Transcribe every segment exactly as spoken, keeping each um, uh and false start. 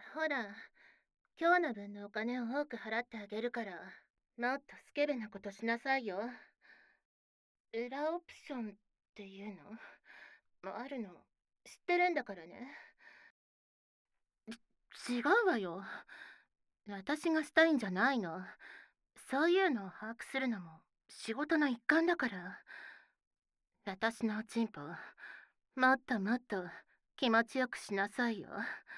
ほら、今日の分のお金を多く払ってあげるから、もっとスケベなことしなさいよ。裏オプションっていうのもあるの、知ってるんだからね。違うわよ。私がしたいんじゃないの。そういうのを把握するのも仕事の一環だから。私のおちんぽ、もっともっと気持ちよくしなさいよ。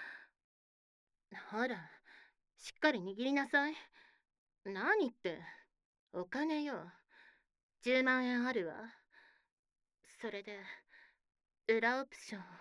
ほら、しっかり握りなさい。何って、お金よ。じゅうまんえんあるわ。それで、裏オプション。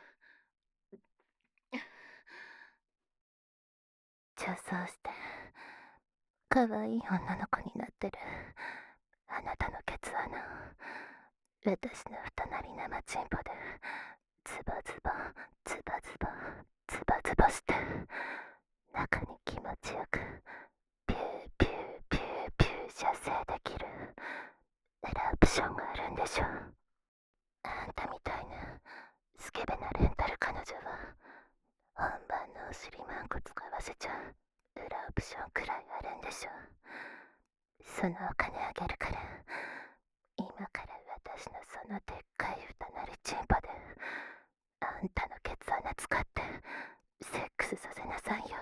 女装して可愛い女の子になってるあなたのケツ穴、私の二なり生チンポでズバズバズバズバズバズバして中に気持ちよくピューピューピューピュー射精できるエラオプションがあるんでしょ。あんたみたいなスケベなレンタル彼女は本番のお尻マンコ使わせちゃう裏オプションくらいあるんでしょ。そのお金あげるから今から私のそのでっかい二なりチンポであんたのケツ穴使ってセックスさせなさいよ。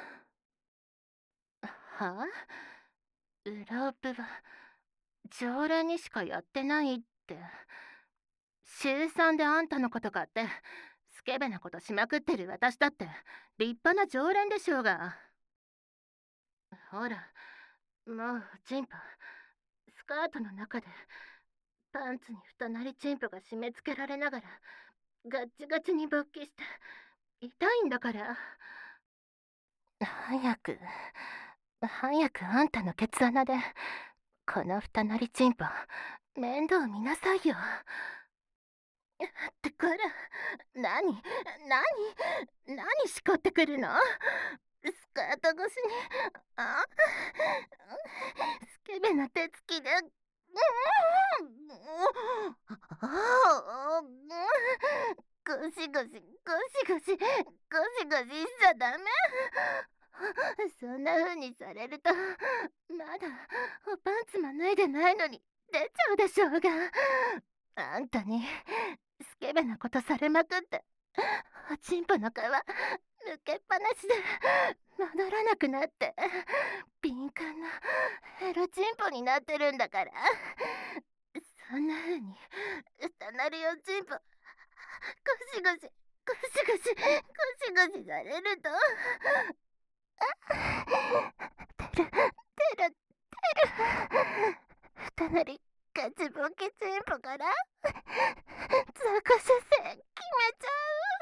はあ？裏オプは常連にしかやってないって。週さんであんたのことかって、スケベなことしまくってる私だって立派な常連でしょうが。ほら、もうチンポ、スカートの中でパンツに二なりチンポが締め付けられながらガッチガチに勃起して痛いんだから。 早く早くあんたのケツ穴でこの二なりチンポ面倒見なさいよ。 ってこら、何何何しこってくるの？スカート越しに、あスケベな手つきで、ゴシゴシゴシゴシゴシゴシしちゃダメ。そんな風にされると、まだおパンツも脱いでないのに出ちゃうでしょうが。あんたにスケベなことされまくっておちんぽの皮抜けっぱなしで戻らなくなって敏感なエロチンポになってるんだから。そんな風に歌なるよちんぽゴシゴシゴシゴシゴシゴシされるとてるてるてる二なりガチボケチンポからザコ射精決めちゃ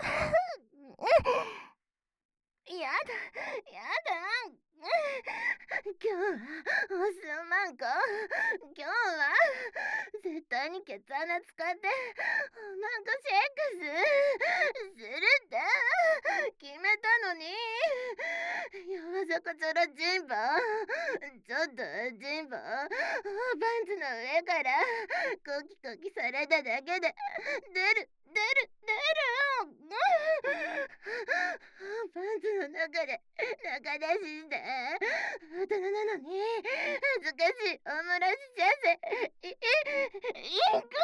やだやだ今日はおしょまんこ今日は絶対にケツ穴使っておまんこシェックスするって決めたのに。山底ちょろチンポちょっとチンポパンツの上からコキコキされただけで出る出る出るパンツの中で中出しして大人なのに恥ずかしいおもらしちゃせいいいく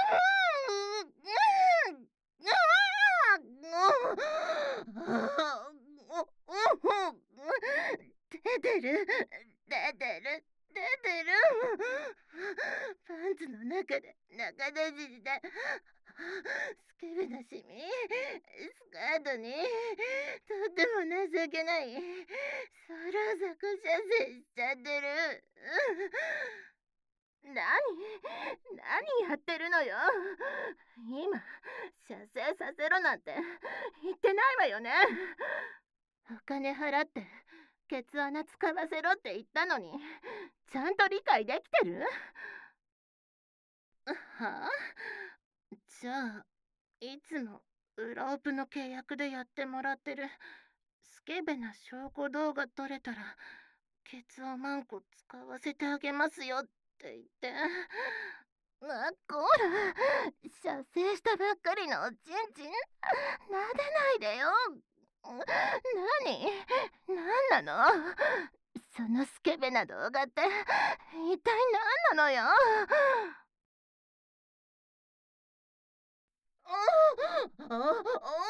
出てる出てる出てるパンツの中で中出ししてスケベなシミスカートにとっても情けないそらザコ射精しちゃってる。何何やってるのよ。今射精させろなんて言ってないわよね。お金払ってケツ穴使わせろって言ったのにちゃんと理解できてる？はあ？じゃあいつも裏オプの契約でやってもらってるスケベな証拠動画撮れたらケツをマンコ使わせてあげますよって言って。あ、こら射精したばっかりのおちんちん撫でないでよ。 何何なの？そのスケベな動画って一体何なのよ。 あああ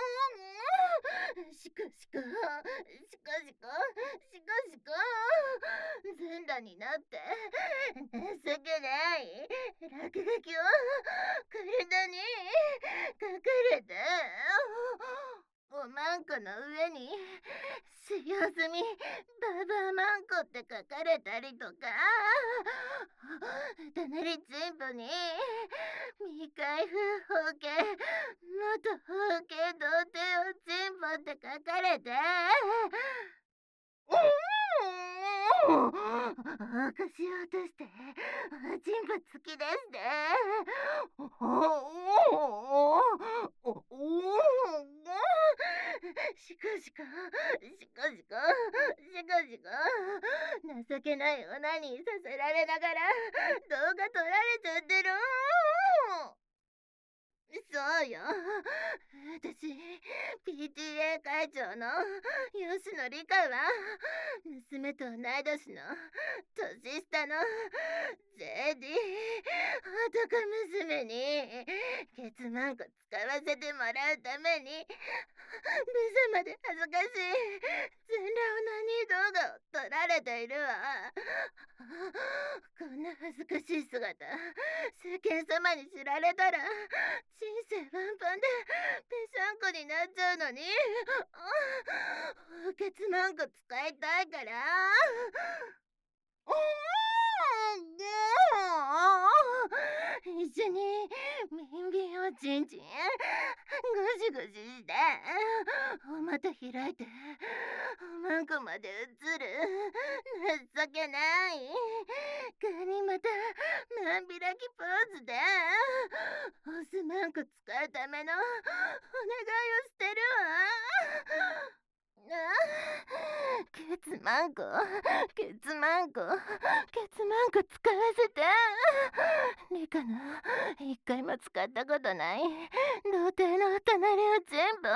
しかしかしかしかしかしか全裸になって情けない落書きを体に書かれておまんこの上に使用済みババアマンコって書かれたりとか隣チンポに未開封包茎元包茎童貞をチンポって書かれておかし落としてチンポ好きですね。しかしかしかしかしかしか情けない女にさせられながら動画撮られちゃってる。そうよ、私 ピーティーエー 会長の吉野理香は娘と同い年の年下のジェディ男娘にケツマンコ使わせてもらうためにブサまで恥ずかしい全裸オナニー動画を撮られているわ。こんな恥ずかしい姿世間様に知られたら人生ワンパンでぺしゃんこになっちゃうのにケツマンコ使いたいから一緒にビンビンをチンチンゴシゴシしてお股開いておまんこまで映る情けないガニ股まん開きポーズでオスマンコ使うためのお願いをしてるわ。ケツマンコケツマンコケツマンコ使わせて。リカの一回も使ったことない童貞の隣を全部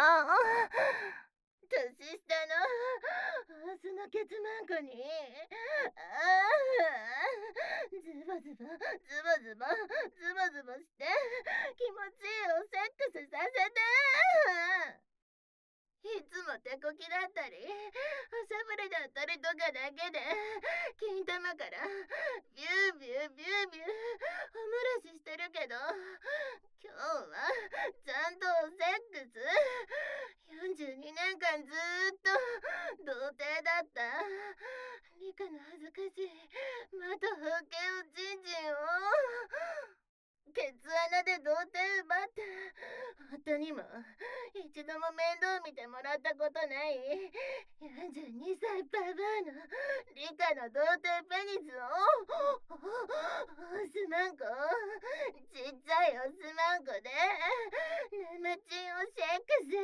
年下のオスのケツマンコにあズボズボズボズボズボズボして気持ちいいおセックスさせて。いつも手こきだったりおしゃぶりだったりとかだけで金玉からビュービュービュービューおもらししてるけど今日はちゃんとおセックスよんじゅうにねんかんずーっと童貞だったリカの恥ずかしいまた風景をチンチンをケツ穴で童貞奪った夫にも一度も面倒見てもらったことないよんじゅうにさいババアのリカの童貞ペニスをオスマンコちっちゃいオスマンコで生チンをシェイクス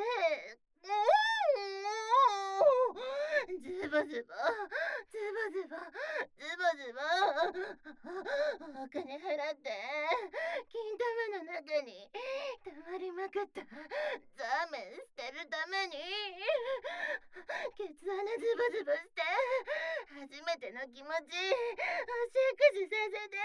ズボズボズボズボズボズボお金払って金玉の中に溜まりまくったザーメン捨てるためにケツ穴ズボズボして初めての気持ちおしくじさせて。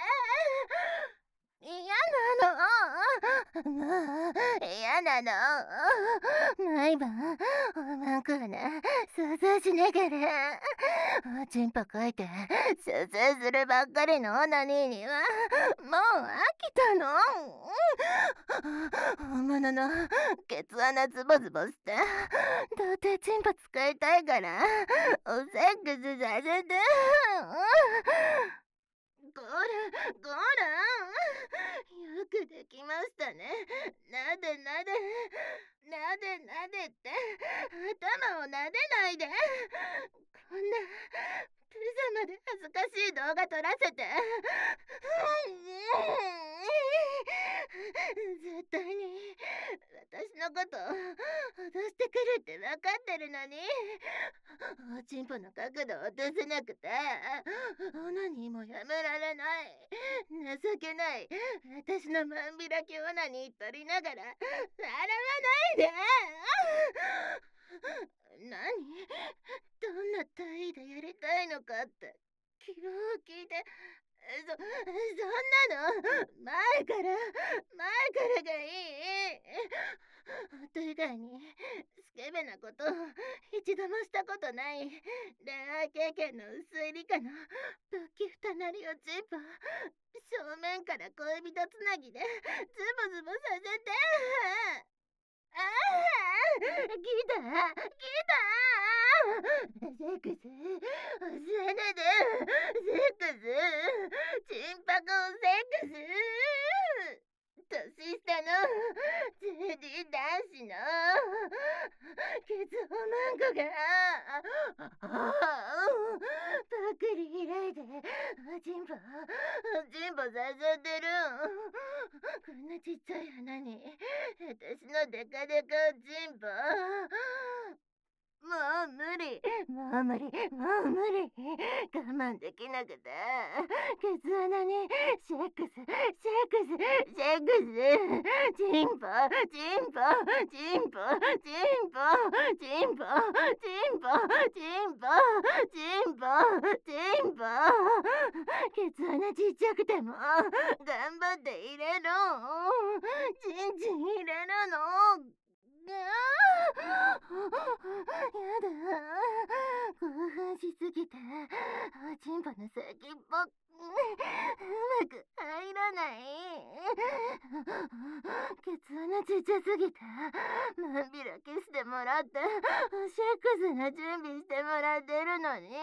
嫌なのもう嫌なの毎晩おまんこはな想像しながらおちんぽこいて想像するばっかりのオナニーにはもう飽きたの。本物のケツ穴ズボズボして童貞チンポ使いたいからおセックスさせて。ゴーラゴーラよくできましたね。なでなでなでなでって頭をなでないで。こんなプザまで恥ずかしい動画撮らせて絶対に私のこと脅してくるって分かってるのにおちんぽの角度を落とせなくてオナニーもやめられない。情けない私のまん開きオナニー撮りながら笑わないでかった。希望を聞いて、そ、そんなの、前から、前からがいい。夫以外に、スケベなこと、一度もしたことない、恋愛経験の薄い理科の、時二なりをチンポ、正面から恋人つなぎで、ズボズボさせて。ああ、来た、来た。セックス、教えないで。セックス、チンパコセックス。年下の ツーディー 男子のケツホマンコがパクリ開いておちんぽおちんぽさせてる。こんなちっちゃい花に私のデカデカおちんぽ、もう無理、もう無理、もう無理、我慢できなくて、ケツ穴にセックス、セックス、セックス、チンポ、チンポ、チンポ、チンポ、チンポ、チンポ、チンポ、チンポ、チンポ、ケツ穴ちっちゃくても頑張って入れろ、チンチン入れるの。やだ、興奮しすぎておちんぽの先っぽうまく入らない。ケツ穴ちっちゃすぎてまんびらキスでもらってセックスの準備してもらってるのに、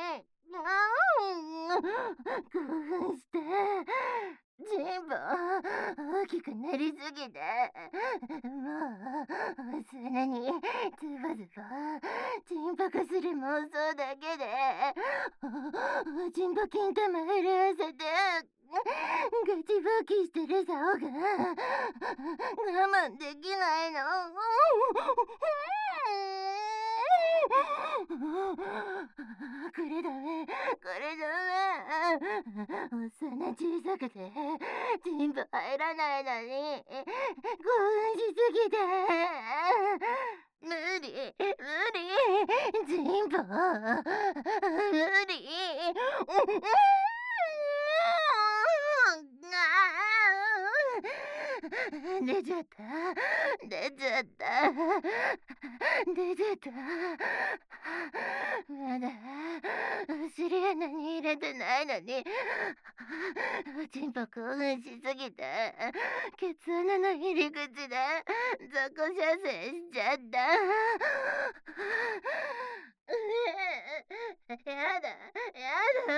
興奮してチンポ大きくなりすぎて、もうそれなにズボズボチンポ化する妄想だけでおちんぽ金玉震わせてガチ勃起してる竿が我慢できないの。これダメ、これダメ。おっさんな小さくてチンポ入らないのに興奮しすぎて無理、無理、チンポ無理。出ちゃった、出ちゃった、出ちゃった。まだお尻穴に入れてないのにおちんぽ興奮しすぎてケツ穴の入り口で雑魚射精しちゃった。やだ、やだ。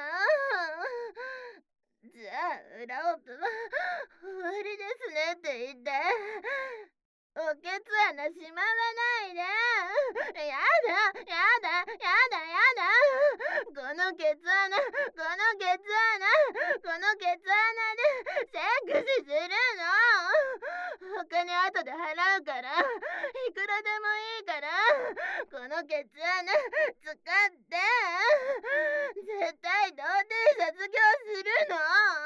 じゃあ裏オプは終わりですねって言って、おケツ穴しまわないで。やだ、やだ、やだ、やだ。このケツ穴、このケツ穴、このケツ穴でセックスするの。他に後で払うから、いくらでもいいから、このケツ穴使って絶対童貞卒業するの。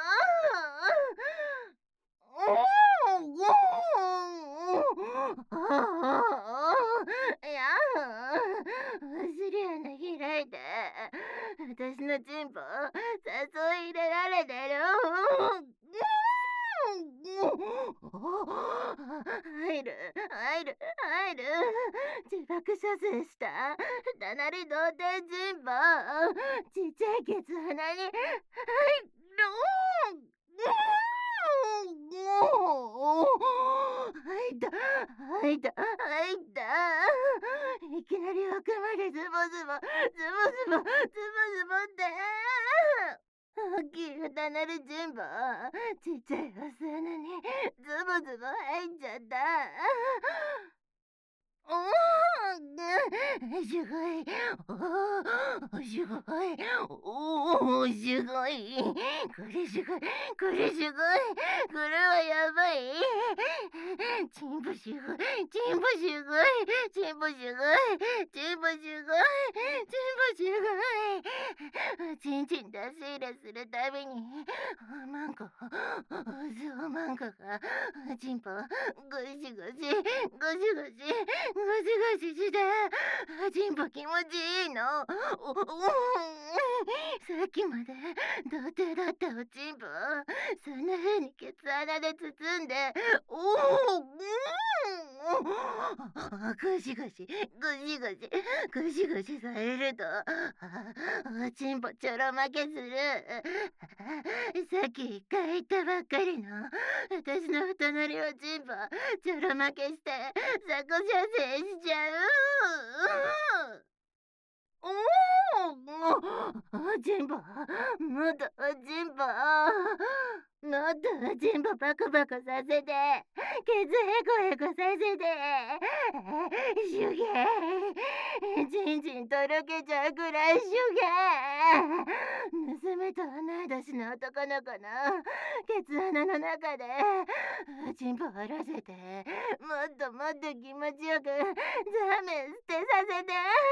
いや、お尻穴開いて私のチンポ誘い入れられてる。入る、入る、入る。自爆射精した二なり童貞チンポちっちゃいケツ穴に入る。入った、入った、入った。いきなり奥までズボズボ、ズボズボ、ズボズボって。大きい二なりチンポちっちゃいお巣穴にズボズボ入っちゃった。おー、すごい、おー、すごい、おー、すごい、これすごい、これすごい、これはやばい。チンポすごい、チンポすごい、チンポすごい、チンポすごい、チンポすごい。おちんちん出し入れするたびにおまんこ、お酢おまんこがおちんぽゴシゴシゴシゴシゴシゴシしてジンボ気持ちいいの。おおさっきまで童貞だったおちんぼそんな風にケツ穴で包んで、おおうんゴシゴシゴシゴシゴシゴシされるとおちんぼちょろ負けする。さっき一回言ったばっかりの私の太なりおちんぼちょろ負けしてザコ射精しちゃう。おおジンボもっとジンボもっとジンボパコパコさせてケツヘコヘコさせてシュゲーチンチンとろけちゃうくらいシュゲー娘と同い年の男の子のケツ穴の中でチンポ下ろせてもっともっと気持ちよくザーメン捨てさせて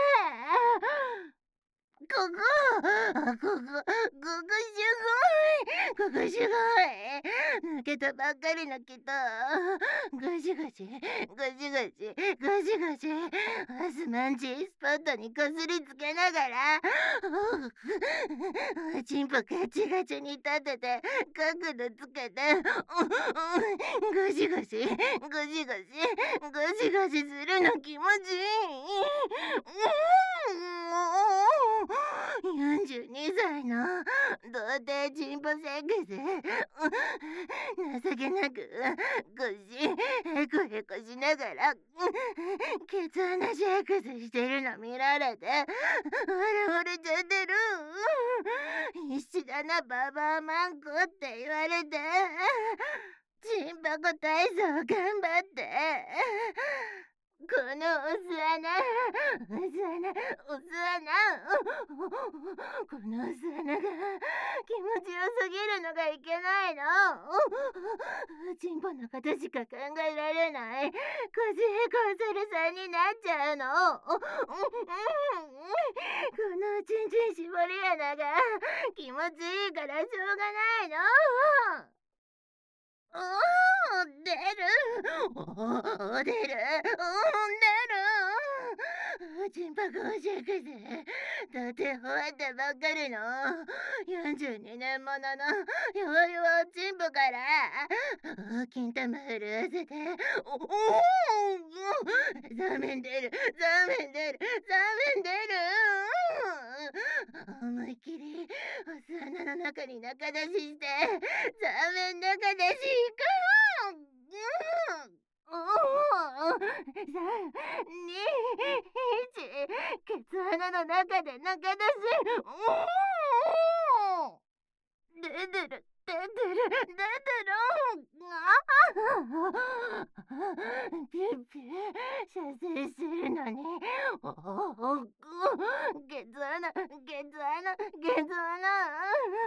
ここここここすごいここすごい抜けたばっかりの木とゴシゴシゴシゴシゴシゴシオスマンチースポットにこすりつけながらおちんぽガチガチに立てて角度つけてゴシゴシゴシゴシゴシゴシするの気持ちいいよんじゅうにさいの童貞チンポセックス情けなく腰ヘコヘコしながらケツ穴シェイクスしてるの見られて笑われちゃってる。必死だなババアマンコって言われてチンポコ体操頑張ってこのお巣穴お巣穴お巣穴このお巣穴が気持ちよすぎるのがいけないの。チンポのことしか考えられない腰へこせるさんになっちゃうの。このチンチン絞り穴が気持ちいいからしょうがないの。おー出るおー出るおー出るチンパ公爵でだって終わったばっかりのよんじゅうにねんものの弱々チンポから金玉震わせておおザーメン出るザーメン出るザーメン出る思いっきりお巣穴の中に中出ししてザーメン中出し行くうんおおさんにいちケツ穴の中で中出しおお出てる出てる出てるあピュッピュ射精してるのにおおケツ穴ケツ穴ケツ穴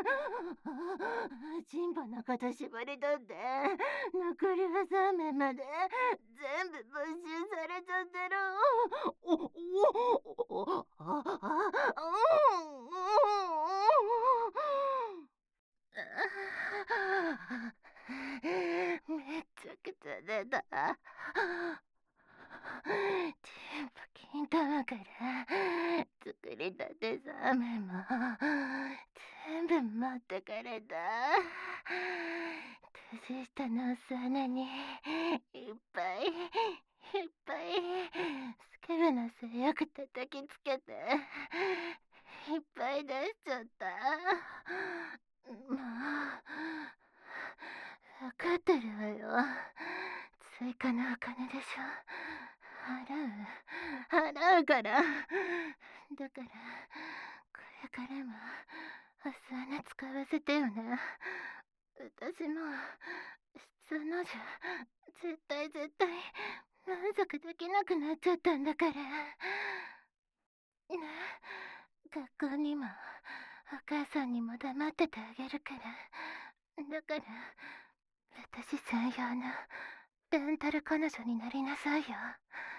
チンポのこと絞り取って残りはさんめんまで全部没収されちゃってる。おおおおああめちゃくちゃ出た。チンポ金玉から作りたてザーメンも全部持ってかれた。年下のお巣穴にいっぱいいっぱいスケベな性欲叩きつけていっぱい出しちゃった。もう分かってるわよ。追加のお金でしょ。払う払うからだからこれからもお巣穴使わせてよね。私もそのじゃ絶対絶対満足できなくなっちゃったんだから。ね、学校にもお母さんにも黙っててあげるから。だから私専用のレンタル彼女になりなさいよ。